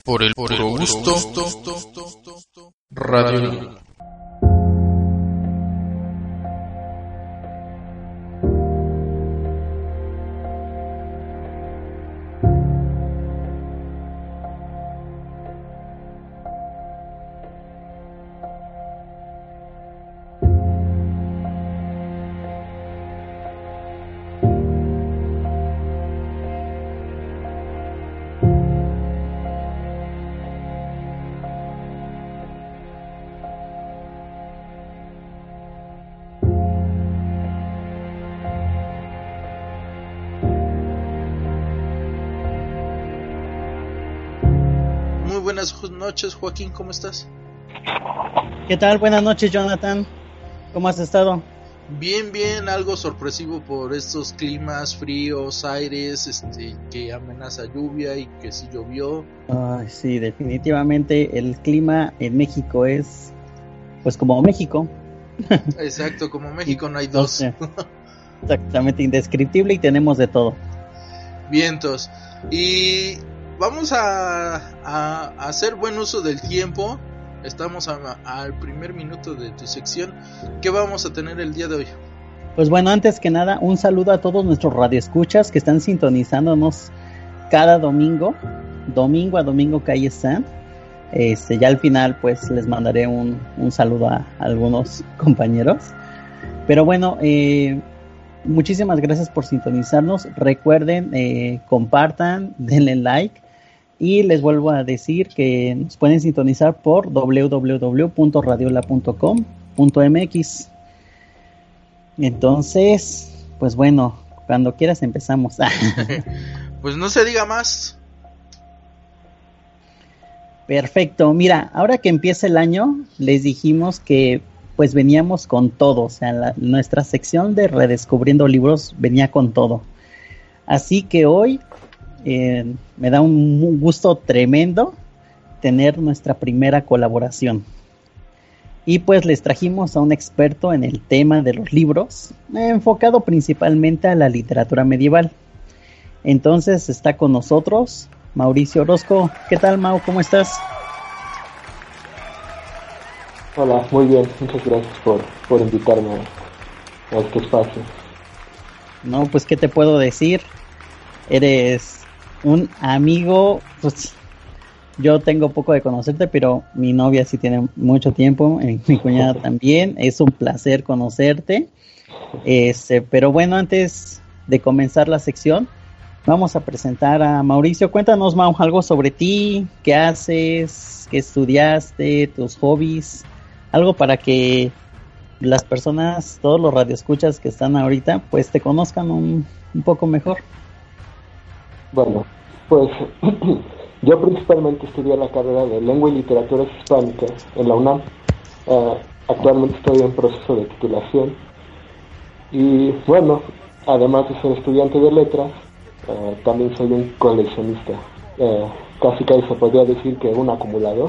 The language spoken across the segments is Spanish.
Por el puro gusto, Radio Libre. Buenas noches, Joaquín, ¿cómo estás? ¿Qué tal? Buenas noches, Jonathan. ¿Cómo has estado? Bien, algo sorpresivo por estos climas fríos, aires, que amenaza lluvia y que sí llovió. Ay, sí, definitivamente el clima en México es, pues como México. Exacto, como México no hay dos. Exactamente, indescriptible y tenemos de todo. Vientos. Y vamos a hacer buen uso del tiempo. Estamos al primer minuto de tu sección. ¿Qué vamos a tener el día de hoy? Pues bueno, antes que nada, un saludo a todos nuestros radioescuchas que están sintonizándonos cada domingo a domingo que ahí están. Ya al final pues les mandaré un saludo a algunos compañeros. Pero bueno, muchísimas gracias por sintonizarnos. Recuerden, compartan, denle like. Y les vuelvo a decir que nos pueden sintonizar por www.radiola.com.mx. Entonces, pues bueno, cuando quieras empezamos. Pues no se diga más. Perfecto, mira, ahora que empieza el año, les dijimos que pues veníamos con todo, o sea, nuestra sección de Redescubriendo Libros venía con todo. Así que hoy me da un gusto tremendo tener nuestra primera colaboración. Y pues les trajimos a un experto en el tema de los libros, enfocado principalmente a la literatura medieval. Entonces está con nosotros Mauricio Orozco. ¿Qué tal, Mau? ¿Cómo estás? Hola, muy bien. Muchas gracias por invitarme a este espacio. No, pues ¿qué te puedo decir? Eres un amigo, pues yo tengo poco de conocerte, pero mi novia sí tiene mucho tiempo, mi cuñada también, es un placer conocerte. Pero bueno, antes de comenzar la sección, vamos a presentar a Mauricio. Cuéntanos, Mau, algo sobre ti, qué haces, qué estudiaste, tus hobbies, algo para que las personas, todos los radioescuchas que están ahorita, pues te conozcan un poco mejor. Bueno, pues yo principalmente estudié la carrera de Lengua y Literaturas Hispánicas en la UNAM. Actualmente estoy en proceso de titulación. Y bueno, además de ser estudiante de letras, también soy un coleccionista. Casi se podría decir que un acumulador.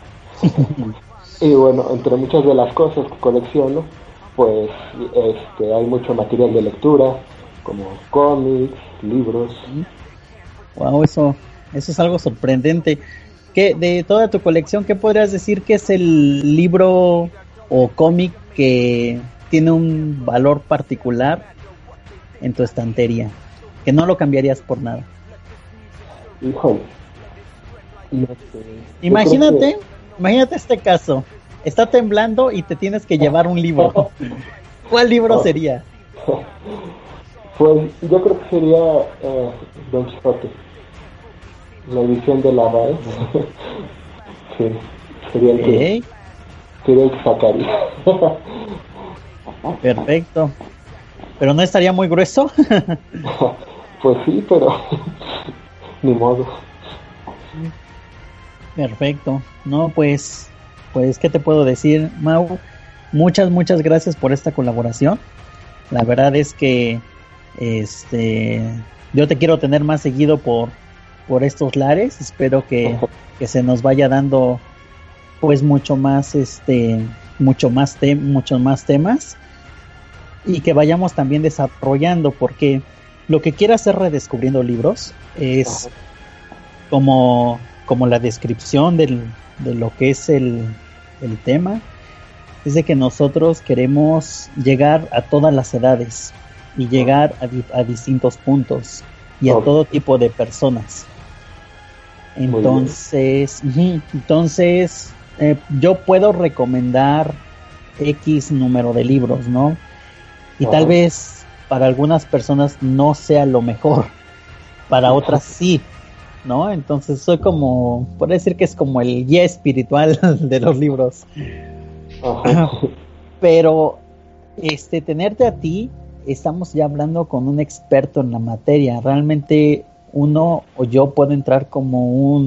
Y bueno, entre muchas de las cosas que colecciono, pues hay mucho material de lectura, como cómics, libros. Wow, eso es algo sorprendente. ¿Qué, de toda tu colección, qué podrías decir que es el libro o cómic que tiene un valor particular en tu estantería, que no lo cambiarías por nada? Híjole. Imagínate este caso. Está temblando y te tienes que llevar un libro. ¿Cuál libro sería? Pues yo creo que sería Don Quijote, la edición de la RAE. Sí, sería el que sacaría. Perfecto. ¿Pero no estaría muy grueso? Pues sí, pero ni modo. Perfecto. No, pues ¿qué te puedo decir, Mau? Muchas gracias por esta colaboración. La verdad es que yo te quiero tener más seguido por estos lares. Espero que se nos vaya dando pues muchos más temas y que vayamos también desarrollando, porque lo que quiero hacer Redescubriendo Libros es como como la descripción de lo que es el tema, es de que nosotros queremos llegar a todas las edades y llegar a distintos puntos y a todo tipo de personas. Entonces, yo puedo recomendar X número de libros, ¿no? Y tal vez para algunas personas no sea lo mejor, para otras sí, ¿no? Entonces soy como, por decir que es como el guía espiritual de los libros. Pero tenerte a ti, estamos ya hablando con un experto en la materia. Realmente uno o yo puedo entrar como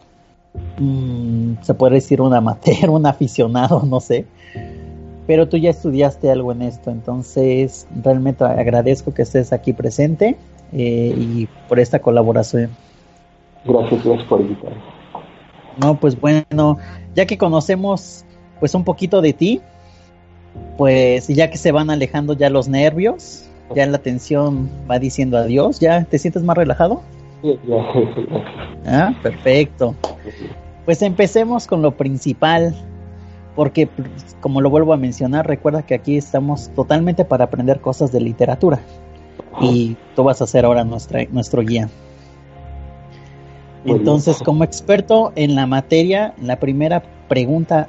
se puede decir un amateur, un aficionado, no sé. Pero tú ya estudiaste algo en esto, entonces realmente agradezco que estés aquí presente y por esta colaboración. Gracias por invitarme. No, pues bueno, ya que conocemos pues un poquito de ti, pues ya que se van alejando ya los nervios, ya la tensión va diciendo adiós, ¿ya te sientes más relajado? Sí, Ah, perfecto. Pues empecemos con lo principal, porque como lo vuelvo a mencionar, recuerda que aquí estamos totalmente para aprender cosas de literatura y tú vas a ser ahora nuestro guía. Entonces, como experto en la materia, la primera pregunta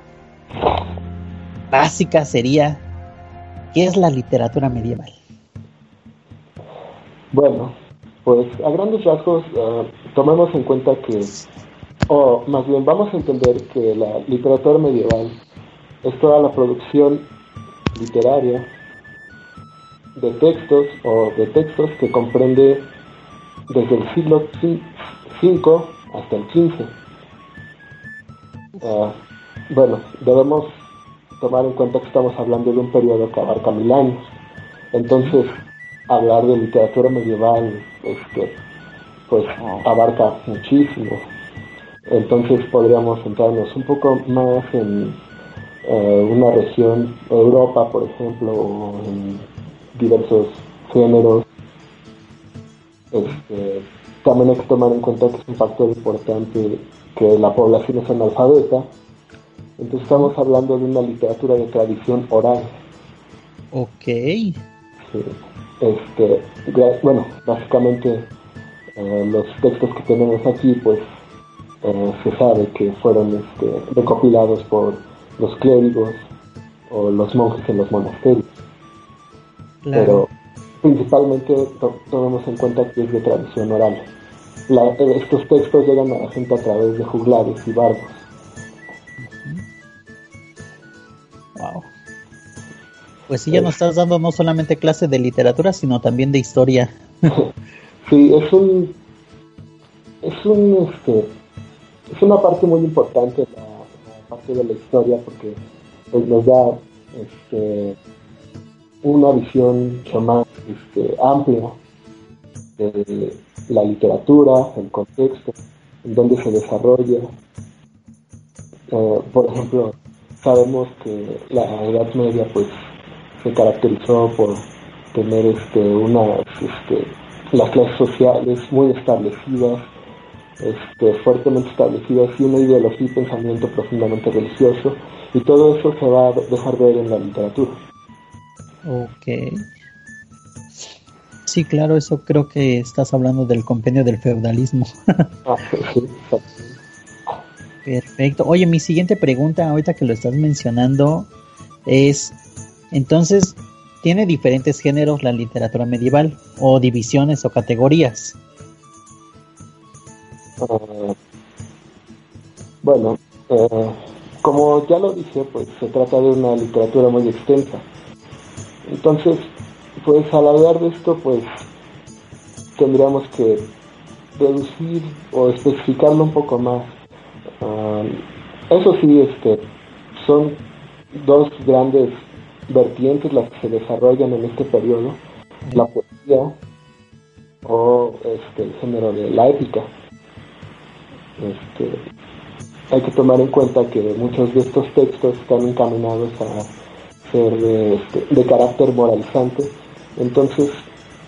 básica sería: ¿qué es la literatura medieval? Bueno, pues a grandes rasgos tomemos en cuenta que, o más bien vamos a entender que la literatura medieval es toda la producción literaria de textos que comprende desde el siglo V hasta el XV. Bueno, debemos tomar en cuenta que estamos hablando de un periodo que abarca 1000 años. Entonces, hablar de literatura medieval, pues abarca muchísimo. Entonces podríamos centrarnos un poco más en una región, Europa, por ejemplo, o en diversos géneros. También hay que tomar en cuenta que es un factor importante que la población es analfabeta. Entonces estamos hablando de una literatura de tradición oral. Ok. Sí. Bueno, básicamente los textos que tenemos aquí, pues se sabe que fueron recopilados por los clérigos o los monjes en los monasterios. Claro. Pero principalmente tomemos en cuenta que es de tradición oral. Estos textos llegan a la gente a través de juglares y bardos. Wow. Pues sí, ya nos estás dando no solamente clase de literatura, sino también de historia. Sí, es una parte muy importante la parte de la historia, porque pues nos da una visión mucho más amplia de la literatura, el contexto, en donde se desarrolla. Por ejemplo, sabemos que la Edad Media pues se caracterizó por tener las clases sociales muy establecidas, fuertemente establecidas, y una ideología y pensamiento profundamente religioso, y todo eso se va a dejar ver en la literatura. Ok. Sí, claro, eso creo que estás hablando del compendio del feudalismo. Sí. Perfecto. Oye, mi siguiente pregunta, ahorita que lo estás mencionando, es, entonces, ¿tiene diferentes géneros la literatura medieval? ¿O divisiones o categorías? Bueno, como ya lo dije, pues se trata de una literatura muy extensa. Entonces, pues al hablar de esto, pues tendríamos que reducir o especificarlo un poco más. Eso sí, son dos grandes vertientes las que se desarrollan en este periodo: la poesía o el género de la épica. Hay que tomar en cuenta que muchos de estos textos están encaminados a ser de carácter moralizante, entonces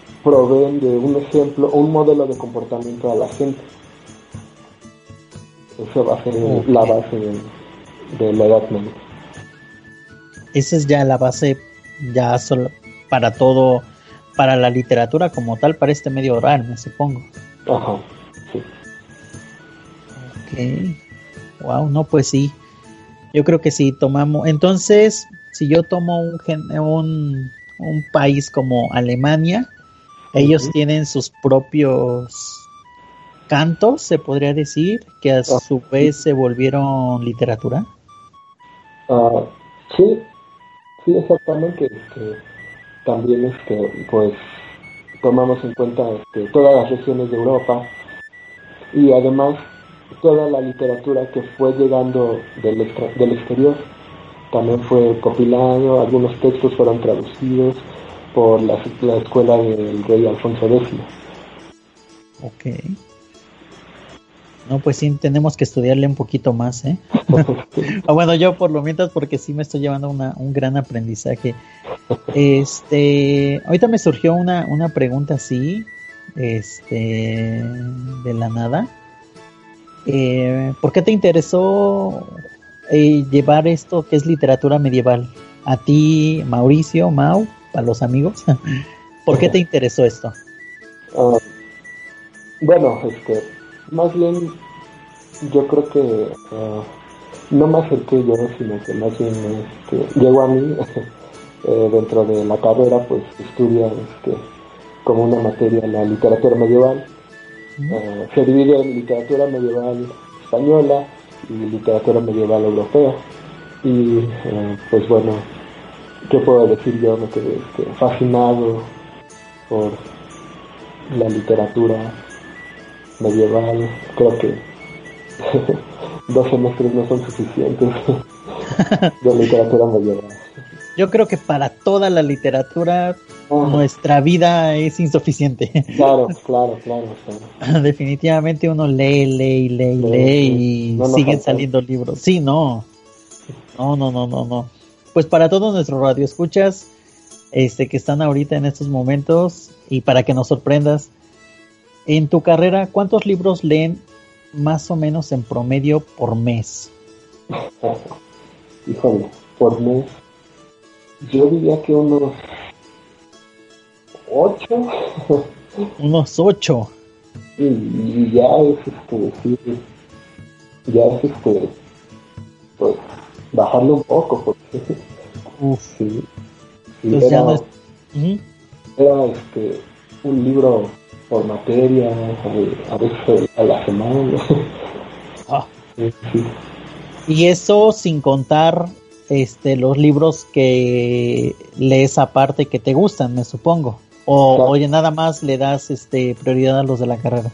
proveen de un ejemplo o un modelo de comportamiento a la gente. Eso va a ser la base de la Edad Media. Esa es ya la base, ya solo para todo, para la literatura como tal, para este medio oral, me supongo. Ajá, sí. Ok. Wow, no, pues sí. Yo creo que si tomamos, entonces, si yo tomo un país como Alemania, ellos tienen sus propios cantos, se podría decir, que a su vez se volvieron literatura. Sí, exactamente. También, pues, tomamos en cuenta todas las regiones de Europa y además toda la literatura que fue llegando del exterior. También fue compilado, algunos textos fueron traducidos por la escuela del rey Alfonso X. Ok. No, pues sí, tenemos que estudiarle un poquito más, ¿eh? Bueno, yo por lo mientras, porque sí me estoy llevando un gran aprendizaje. Ahorita me surgió una pregunta así, de la nada. ¿Por qué te interesó llevar esto que es literatura medieval? A ti, Mauricio, Mau, a los amigos. ¿Por qué te interesó esto? Bueno, más bien yo creo que no me acerqué yo, sino que más bien llegó a mí dentro de la carrera, pues estudia como una materia la literatura medieval. Se divide en literatura medieval española y literatura medieval europea. Y pues bueno, ¿qué puedo decir? Yo me quedé fascinado por la literatura medieval. Creo que 2 semestres no son suficientes de literatura medieval. Yo creo que para toda la literatura nuestra vida es insuficiente. Claro. Definitivamente uno lee y siguen saliendo libros. Sí, no. Pues para todos nuestros radioescuchas que están ahorita en estos momentos y para que nos sorprendas, en tu carrera, ¿cuántos libros leen más o menos en promedio por mes? Híjole, por mes yo diría que unos 8. Unos 8. Y ya es sí, ya es pues bajarle un poco, porque sí, entonces era, ya no es... era un libro por materia, a veces a la semana. Sí. Y eso sin contar los libros que lees aparte que te gustan, me supongo. O Claro. Oye, nada más le das prioridad a los de la carrera.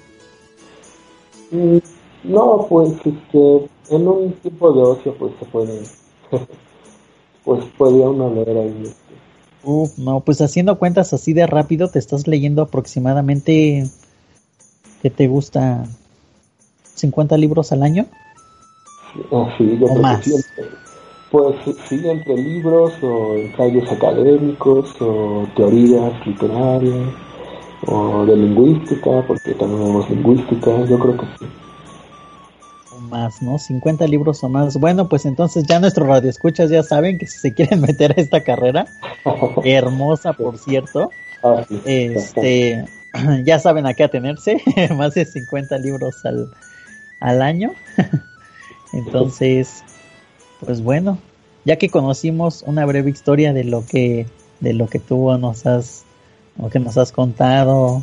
No, pues en un tiempo de ocio pues se puede pues podía uno leer ahí. No, pues haciendo cuentas así de rápido te estás leyendo aproximadamente, ¿qué te gusta? ¿50 libros al año? Sí, yo ¿O creo más? que sí. Pues sí, entre libros o ensayos académicos o teorías literarias o de lingüística, porque también vemos lingüística, yo creo que sí. O más, ¿no? 50 libros o más. Bueno, pues entonces ya nuestros radioescuchas ya saben que si se quieren meter a esta carrera, hermosa por cierto, Sí, ya saben a qué atenerse, más de 50 libros al año. Entonces, pues bueno, ya que conocimos una breve historia de lo que tú nos has contado,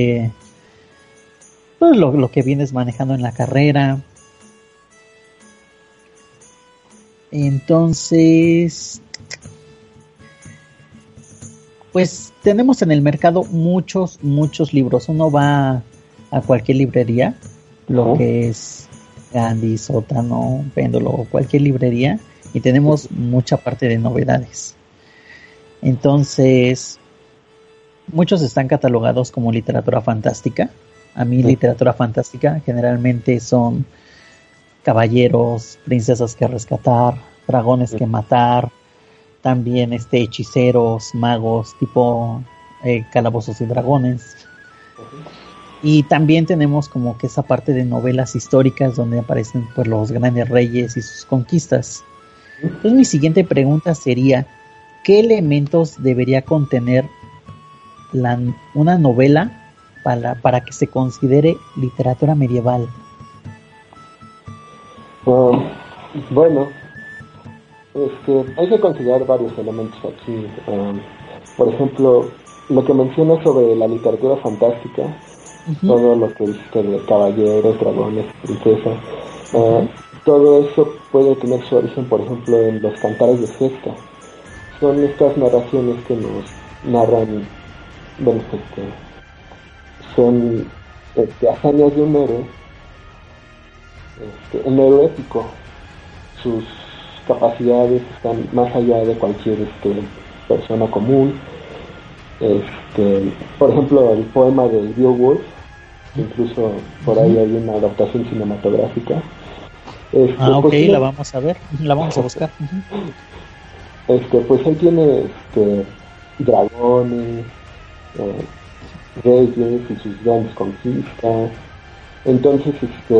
lo que vienes manejando en la carrera. Entonces, pues tenemos en el mercado muchos libros. Uno va a cualquier librería, lo que es Gandhi, Sótano, Péndulo, cualquier librería, y tenemos mucha parte de novedades. Entonces, muchos están catalogados como literatura fantástica. A mí literatura fantástica generalmente son caballeros, princesas que rescatar, dragones que matar, también hechiceros, magos, tipo calabozos y dragones. Y también tenemos como que esa parte de novelas históricas donde aparecen pues los grandes reyes y sus conquistas. Entonces mi siguiente pregunta sería, ¿qué elementos debería contener una novela para que se considere literatura medieval? Bueno, hay que considerar varios elementos aquí. Por ejemplo, lo que mencionas sobre la literatura fantástica, todo lo que dijiste de caballeros, dragones, princesas, todo eso puede tener su origen, por ejemplo, en los cantares de gesta. Son estas narraciones que nos narran, bueno, son hazañas de un héroe, un héroe épico. Sus capacidades están más allá de cualquier persona común. Por ejemplo, el poema de Beowulf, incluso por ahí hay una adaptación cinematográfica. Ok, pues, la vamos a ver, la vamos a buscar. Pues él tiene dragones, reyes y sus grandes conquistas. Entonces,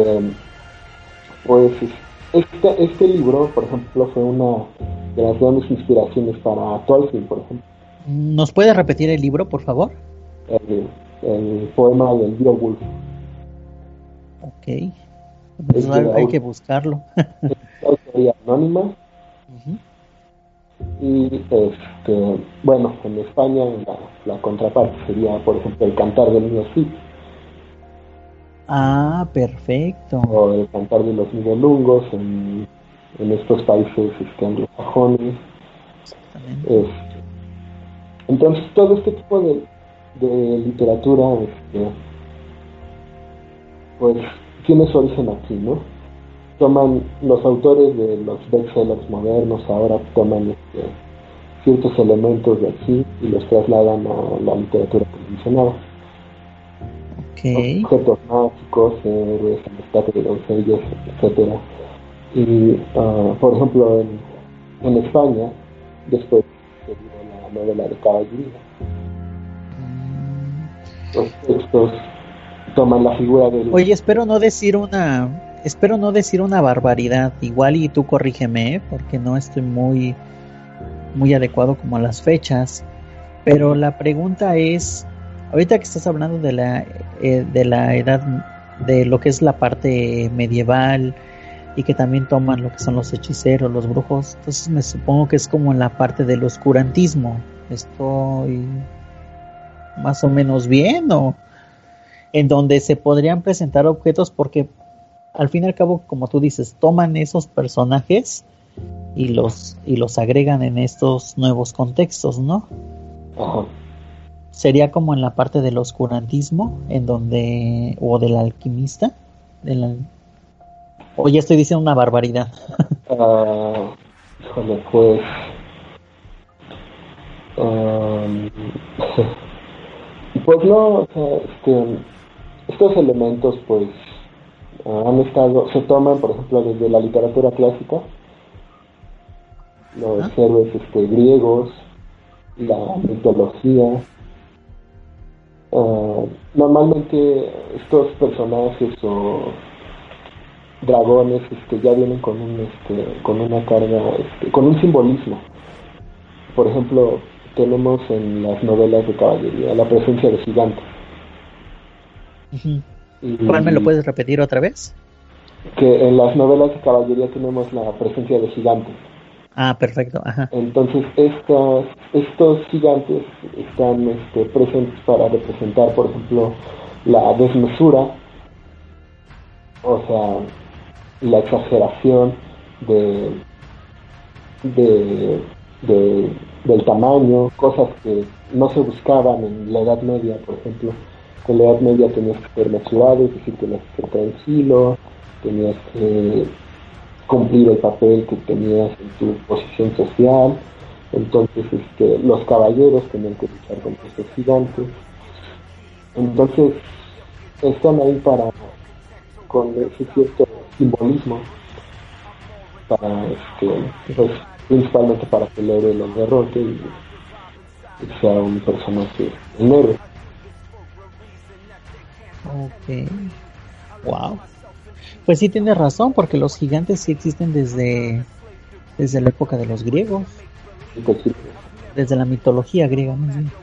pues este libro, por ejemplo, fue una de las grandes inspiraciones para Tolkien, por ejemplo. ¿Nos puedes repetir el libro, por favor? El poema del Beowulf. Ok. Pues hay que buscarlo. Es autoría anónima. Y bueno, en España la contraparte sería, por ejemplo, el Cantar del Niño Cid. Ah, perfecto. O el Cantar de los Nibelungos en estos países anglosajones. Entonces todo este tipo de literatura pues tiene su origen aquí, ¿no? Toman los autores de los bestsellers modernos, ahora toman ciertos elementos de aquí y los trasladan a la literatura convencional. Okay. Objetos mágicos, héroes, amistad de doncellas, etcétera. Y por ejemplo en España después se dio la novela de caballería. Los textos toman la figura del... Oye, espero no decir una barbaridad, igual y tú corrígeme, porque no estoy muy adecuado como a las fechas, pero la pregunta es, ahorita que estás hablando de la edad, de lo que es la parte medieval, y que también toman lo que son los hechiceros, los brujos, entonces me supongo que es como en la parte del oscurantismo. ¿Estoy más o menos bien? ¿O en donde se podrían presentar objetos? Porque al fin y al cabo, como tú dices, toman esos personajes y los agregan en estos nuevos contextos, ¿no? Ajá. Sería como en la parte del oscurantismo, en donde, o del alquimista, o ya estoy diciendo una barbaridad. Híjole, pues pues no, o sea, estos elementos pues se toman, por ejemplo, desde la literatura clásica, los héroes griegos, la mitología. Normalmente estos personajes o dragones ya vienen con una carga, con un simbolismo. Por ejemplo, tenemos en las novelas de caballería la presencia de gigantes. ¿Cuál me lo puedes repetir otra vez? Que en las novelas de caballería tenemos la presencia de gigantes. Ah, perfecto, ajá. Entonces estos gigantes están presentes para representar, por ejemplo, la desmesura, o sea, la exageración del tamaño, cosas que no se buscaban en la Edad Media, por ejemplo. En la Edad Media tenías que ser mesurado, es decir, tenías que ser tranquilo, tenías que cumplir el papel que tenías en tu posición social. Entonces los caballeros tenían que luchar contra estos gigantes. Entonces están ahí con ese cierto simbolismo para pues principalmente para que el héroe los derrote y sea un personaje, un héroe. Ok. Wow. Pues sí tienes razón, porque los gigantes sí existen desde la época de los griegos, Pues sí. desde la mitología griega, más bien.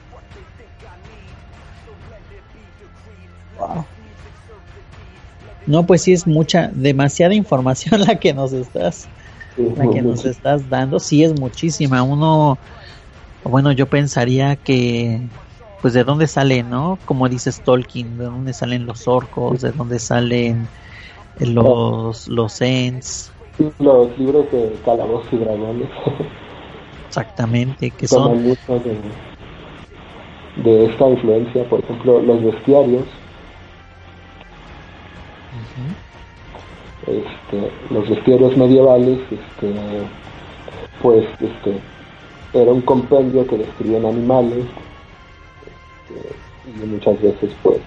Wow. No, pues sí es demasiada información la que nos estás dando. Sí es muchísima. Bueno, yo pensaría que, pues, ¿de dónde sale, no? Como dices Tolkien, ¿de dónde salen los orcos? ¿De dónde salen los Ents? Los libros de Calabozos y Dragones Exactamente, que toman son... mucho de esta influencia. Por ejemplo, los bestiarios. Los bestiarios medievales, pues, era un compendio que describían animales, y muchas veces, pues,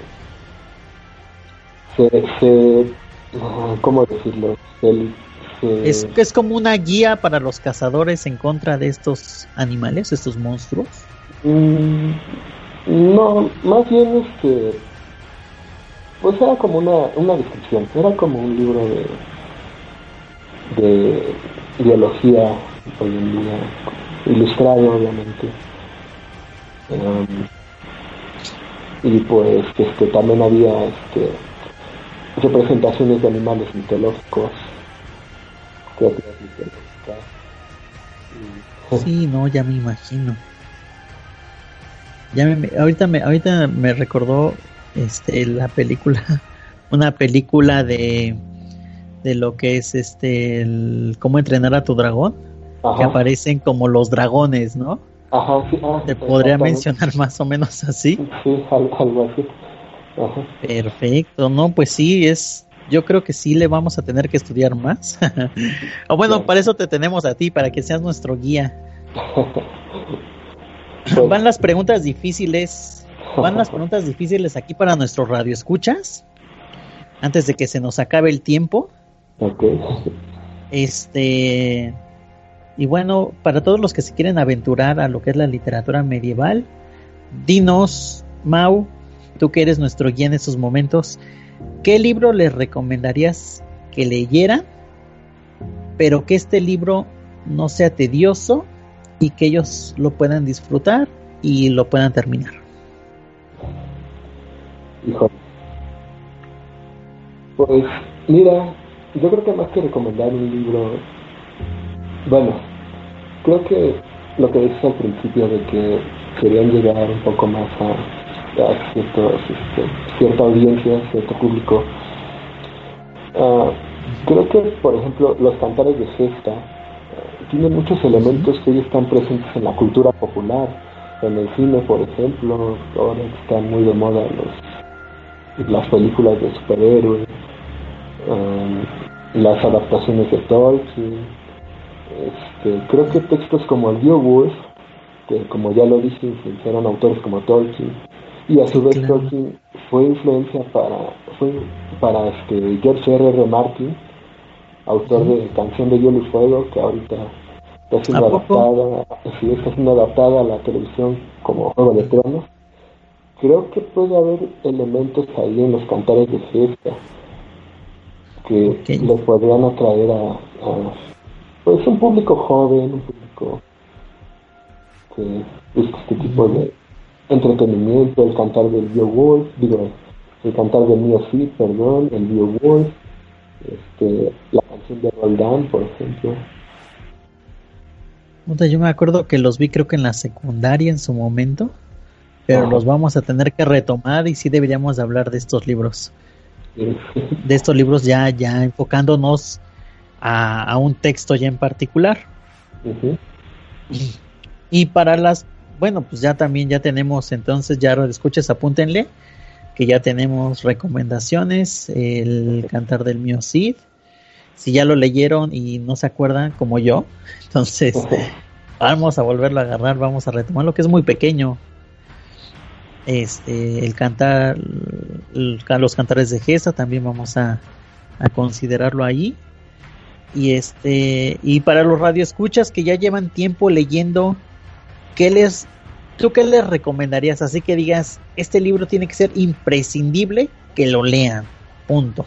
¿cómo decirlo? Es como una guía para los cazadores en contra de estos animales, estos monstruos. No, más bien, pues era como una descripción, era como un libro de biología hoy en día, ilustrado obviamente. Y pues también había representaciones de animales mitológicos, criaturas mitológicas. Sí, no, ya me imagino. Ahorita me recordó la película, una película de lo que es cómo entrenar a tu dragón. Ajá. Que aparecen como los dragones, ¿no? Ajá, sí. ¿Te podría mencionar más o menos así? Sí, algo así. Ajá. Perfecto, no, pues sí, yo creo que sí le vamos a tener que estudiar más. O bueno, para eso te tenemos a ti, para que seas nuestro guía. Pues, Van las preguntas difíciles aquí para nuestros radioescuchas, antes de que se nos acabe el tiempo. Okay. Y bueno, para todos los que se quieren aventurar a lo que es la literatura medieval, dinos, Mau, tú que eres nuestro guía en estos momentos, ¿qué libro les recomendarías que leyeran, pero que este libro no sea tedioso y que ellos lo puedan disfrutar y lo puedan terminar? Hijo, pues mira, yo creo que más que recomendar un libro, bueno, creo que lo que dices al principio de que querían llegar un poco más a cierta audiencia, cierto público, creo que, por ejemplo, los cantares de gesta tienen muchos elementos que hoy están presentes en la cultura popular, en el cine, por ejemplo. Ahora están muy de moda las películas de superhéroes, las adaptaciones de Tolkien. Creo que textos como el Beowulf, que como ya lo dije, influenciaron autores como Tolkien, y a su vez claro, Tolkien fue influencia para George R.R. Martin, autor de Canción de Hielo y Fuego, que ahorita está siendo adaptada a la televisión como Juego de Tronos. Creo que puede haber elementos ahí en los cantares de gesta que le podrían atraer a pues un público joven, un público que busca este tipo de entretenimiento. El cantar del Beowulf, el cantar del Mío Cid, perdón, el Beowulf, la canción de Roldán, por ejemplo. Yo me acuerdo que los vi, creo que en la secundaria en su momento, pero los vamos a tener que retomar y sí deberíamos de hablar de estos libros. Sí. De estos libros ya enfocándonos a un texto ya en particular. Uh-huh. Y para pues ya tenemos, entonces ya escuchas, apúntenle que ya tenemos recomendaciones, el cantar del Mío Cid. Si ya lo leyeron y no se acuerdan como yo, entonces vamos a volverlo a agarrar, vamos a retomar lo que es muy pequeño. El cantar, los cantares de gesta también vamos a considerarlo ahí. Y para los radioescuchas que ya llevan tiempo leyendo, ¿qué les ¿tú qué les recomendarías? Así que digas, este libro tiene que ser imprescindible que lo lean, punto.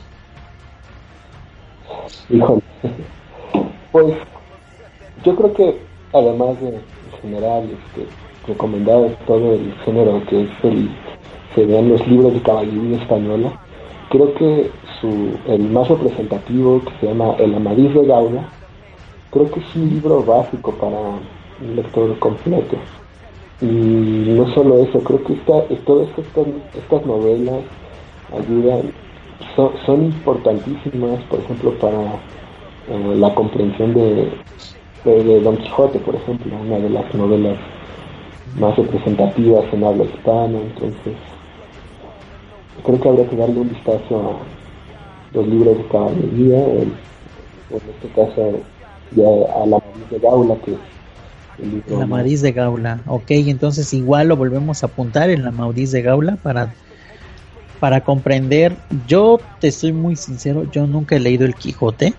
Híjole. Pues yo creo que además de en general recomendar todo el género que es serían los libros de caballería española, creo que el más representativo, que se llama El Amadís de Gaula, creo que es un libro básico para un lector completo. Y no solo eso, creo que todas estas novelas ayudan, son importantísimas, por ejemplo, para la comprensión de Don Quijote, por ejemplo, una de las novelas más representativas en habla hispana. Entonces creo que habría que darle un vistazo a los libros de caballería, en este caso ya a La Amadís de Gaula, que es el libro. La Amadís de Gaula, ok, entonces igual lo volvemos a apuntar en La Amadís de Gaula para comprender. Yo te soy muy sincero, yo nunca he leído el Quijote.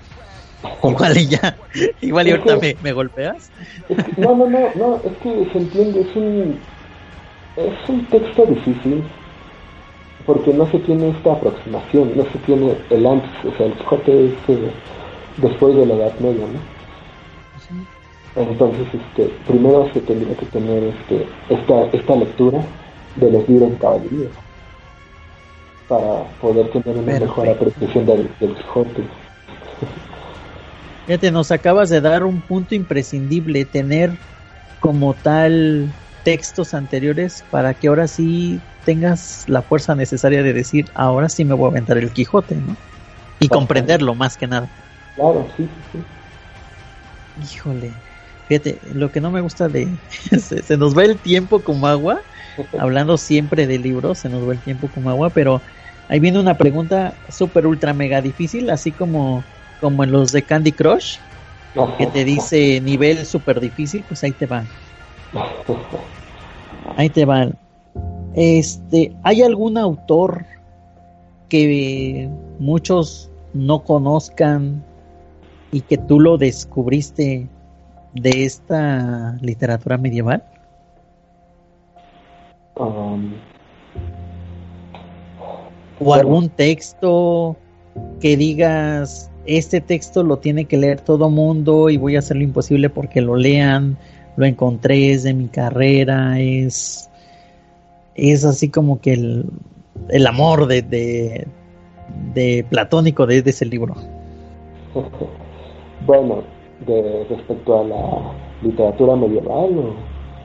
Igual y ahorita me golpeas. No, es que se entiende, es un texto difícil porque no se tiene esta aproximación, no se tiene el antes, o sea, el Quijote es después de la Edad Media, ¿no? Entonces, primero se tendría que tener esta lectura de los libros de caballería para poder tener una mejor apreciación del Quijote. Fíjate, nos acabas de dar un punto imprescindible, tener como tal textos anteriores para que ahora sí tengas la fuerza necesaria de decir, ahora sí me voy a aventar el Quijote, ¿no? Y comprenderlo más que nada. Claro, sí. Híjole, fíjate, lo que no me gusta se nos va el tiempo como agua, hablando siempre de libros, se nos va el tiempo como agua, pero ahí viene una pregunta súper ultra mega difícil, así como en los de Candy Crush, que te dice nivel súper difícil, pues ahí te van. Ahí te van. ¿Hay algún autor que muchos no conozcan y que tú lo descubriste de esta literatura medieval? ¿O algún texto que digas, este texto lo tiene que leer todo mundo y voy a hacer lo imposible porque lo lean, lo encontré, es de mi carrera, es así como que el amor de platónico de ese libro? Bueno, respecto a la literatura medieval, ¿o?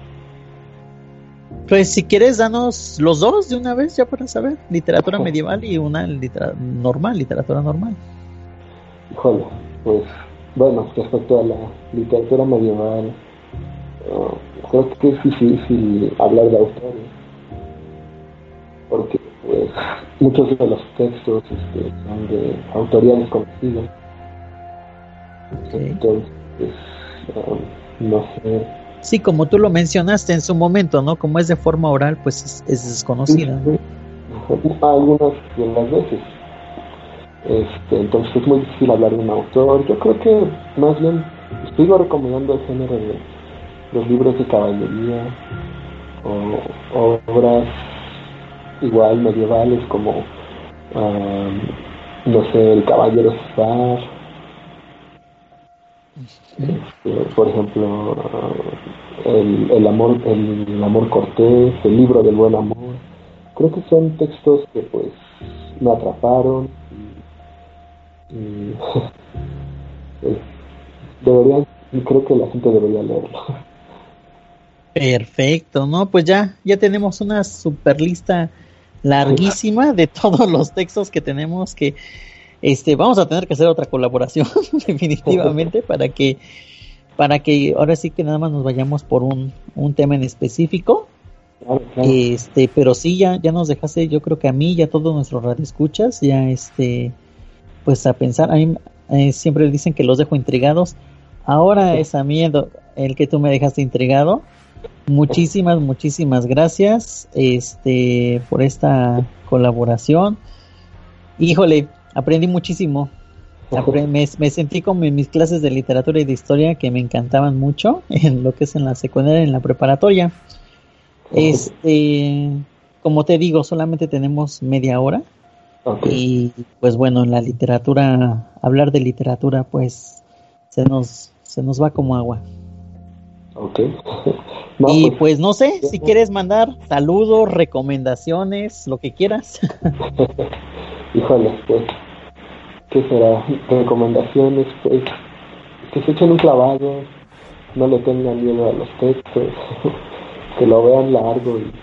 Pues si quieres, danos los dos de una vez ya para saber, literatura medieval y una literatura normal. Híjole, pues bueno, respecto a la literatura medieval, creo que es difícil hablar de autores, porque pues muchos de los textos son de autoría desconocida. Okay. Entonces, no sé. Sí, como tú lo mencionaste en su momento, ¿no? Como es de forma oral, pues es desconocida. Sí. Algunas de las veces. Entonces es muy difícil hablar de un autor. Yo creo que más bien sigo recomendando el género de los libros de caballería o obras igual medievales como no sé, El Caballero César, por ejemplo, el amor cortés, El Libro del Buen Amor. Creo que son textos que pues me atraparon y creo que la gente debería leerlo. Perfecto, ¿no? Pues ya tenemos una super lista larguísima de todos los textos que tenemos que vamos a tener que hacer otra colaboración definitivamente para que ahora sí que nada más nos vayamos por un tema en específico. Claro. Pero sí, ya nos dejaste, yo creo que a mí y a todos nuestros radioescuchas ya pues a pensar. A mí siempre dicen que los dejo intrigados. Ahora es a mí el que tú me dejaste intrigado. Muchísimas gracias por esta colaboración. Híjole, aprendí muchísimo. Me sentí como en mis clases de literatura y de historia que me encantaban mucho en lo que es en la secundaria, en la preparatoria. Como te digo, solamente tenemos media hora. Okay. Y pues bueno, en la literatura, hablar de literatura, pues se nos va como agua. Okay. No, y pues no sé, si quieres mandar saludos, recomendaciones, lo que quieras. Híjole, pues, ¿qué será? Recomendaciones, pues, que se echen un clavado, no le tengan miedo a los textos, que lo vean largo y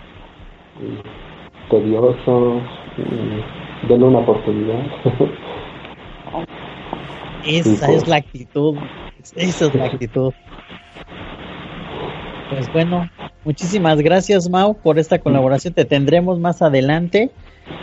tedioso, denle una oportunidad. Esa es la actitud, esa es la actitud. Pues bueno, muchísimas gracias, Mau, por esta colaboración. Te tendremos más adelante.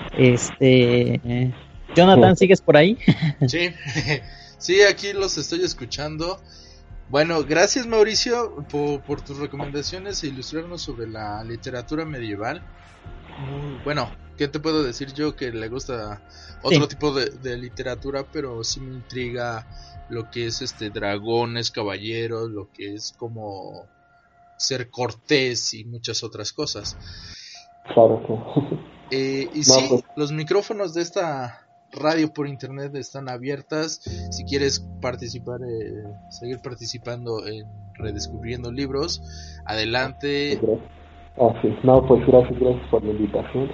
Jonathan, ¿sigues por ahí? Sí, aquí los estoy escuchando. Bueno, gracias, Mauricio, por tus recomendaciones e ilustrarnos sobre la literatura medieval. Bueno, ¿qué te puedo decir yo? Que le gusta otro tipo de literatura, pero sí me intriga lo que es dragones, caballeros, lo que es como ser cortés y muchas otras cosas. Claro que y no, sí, pues, los micrófonos de esta radio por internet están abiertas. Si quieres participar, seguir participando en Redescubriendo Libros, adelante. Sí. No, pues gracias por la invitación.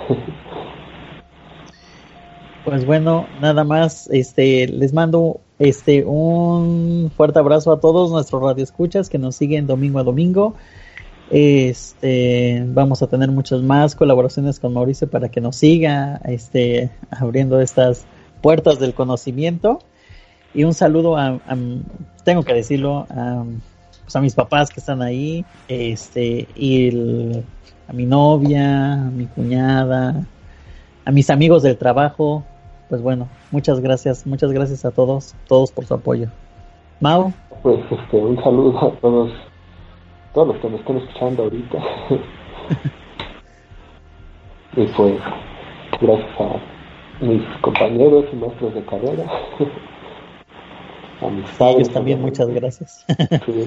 Pues bueno, nada más, les mando un fuerte abrazo a todos nuestros radioescuchas que nos siguen domingo a domingo. Vamos a tener muchas más colaboraciones con Mauricio para que nos siga abriendo estas puertas del conocimiento. Y un saludo tengo que decirlo, a mis papás que están ahí, a mi novia, a mi cuñada, a mis amigos del trabajo. Pues bueno, muchas gracias a todos por su apoyo. Mau. Pues un saludo a todos los que me están escuchando ahorita. Y pues gracias a mis compañeros y maestros de carrera, a mis padres. Ellos también, muchas gracias. Sí,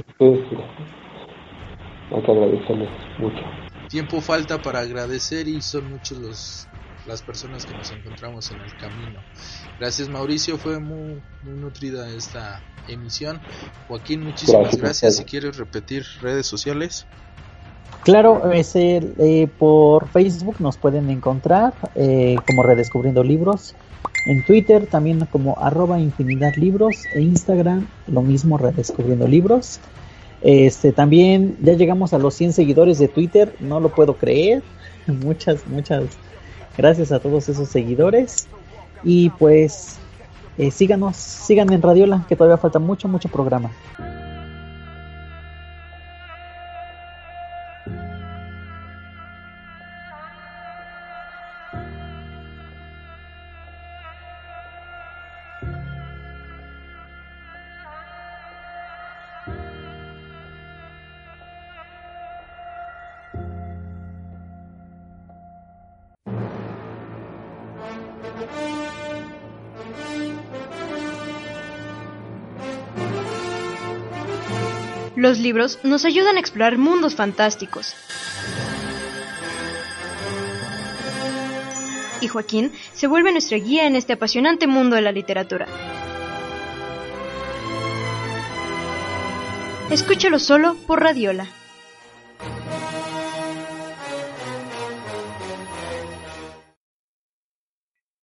hay que agradecerles mucho. Tiempo falta para agradecer y son muchos las personas que nos encontramos en el camino. Gracias, Mauricio, fue muy nutrida esta emisión. Joaquín, muchísimas gracias. Si quieres repetir redes sociales. Claro, por Facebook nos pueden encontrar como Redescubriendo Libros, en Twitter también como @infinidadlibros, e Instagram lo mismo, Redescubriendo Libros. También ya llegamos a los 100 seguidores de Twitter, no lo puedo creer. Muchas gracias a todos esos seguidores. Y pues sigan en Radiola, que todavía falta mucho programa. Los libros nos ayudan a explorar mundos fantásticos. Y Joaquín se vuelve nuestra guía en este apasionante mundo de la literatura. Escúchalo solo por Radiola.